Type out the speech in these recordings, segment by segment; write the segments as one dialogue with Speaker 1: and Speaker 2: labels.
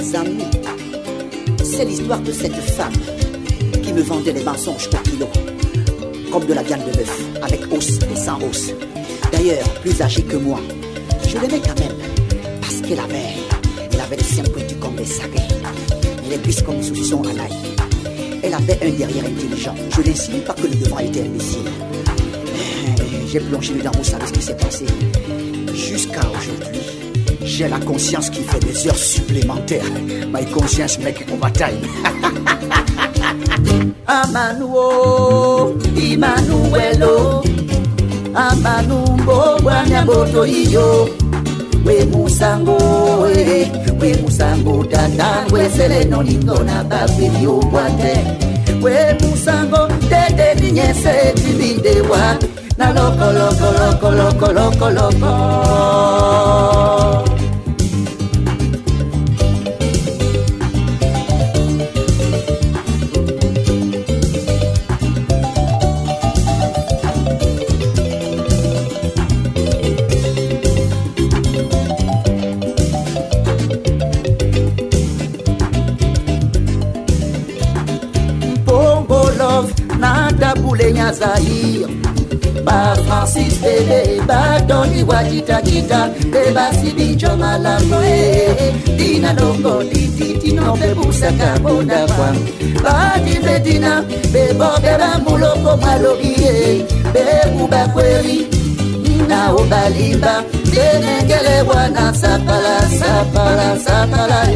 Speaker 1: amis, c'est l'histoire de cette femme qui me vendait les mensonges au kilo, comme de la viande de bœuf, avec os et sans os. D'ailleurs, plus âgée que moi, je l'aimais quand même, parce qu'elle avait les seins pointus comme des saguets, les cuisses comme des saucissons à l'ail. Elle avait un derrière intelligent. Je n'insinue pas que le devant était imbécile. J'ai plongé dedans, vous savez ce qui s'est passé. Jusqu'à aujourd'hui, j'ai la conscience qui fait des heures supplémentaires. My conscience, mec, on bataille. Amanuo, Immanuelo, Amanumbo, Wanyaboto iyo. We musango, we musango, tata, we seleno lingona, babili uwate. We musango, dede ninyese, tibide wa. Na loko, loko, loko, loko, loko, loko. Zahir, ba Francis Bele, ba Tony Wajita Kita, be ba Sibi Choma Lamboe, Dina Longo, Titi no be busaka bonda kwam, ba di Medina, be Bogera Muloko Malogie, be Uba Kweri, na Obalimba, be Nengele Wana Sapala, Sapala, Sapala,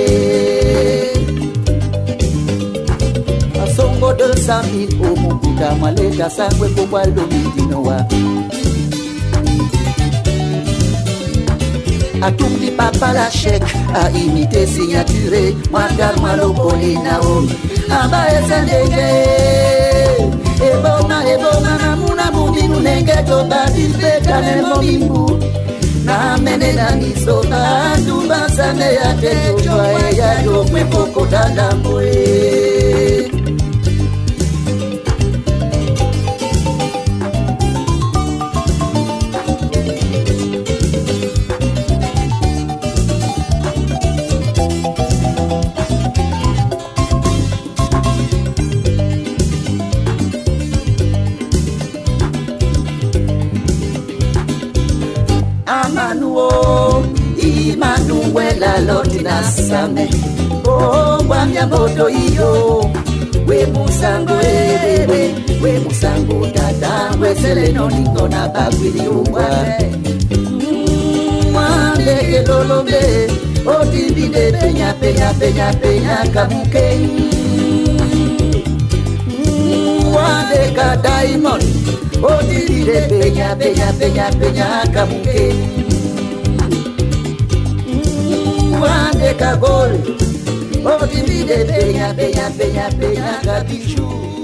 Speaker 1: Songo 200,000 au Mukuta Maleta Sangwe Kokwa Lomidinoa Atumdi papa la chèque a imité signature Mwagal Malokoli Naomi Amba Esendege Ebona Namuna Muminu Nenge Toba Dilbeta Nemo Mimbu Na mene na nisoba Ndumba Sane ya Tejoa Eya Yokwe Poko Tandamboe Immanuela Lotina Same Oh, Wamya Bodo iyo We musango we musango tata We seleno lingona bagwili uwate Mwande lolombe Otibide penya penya penya penya kabuke Mwande ka diamond Otibide penya penya penya penya kabuke Wande kagol, oh divide peña, peña, peña, peña, capichu.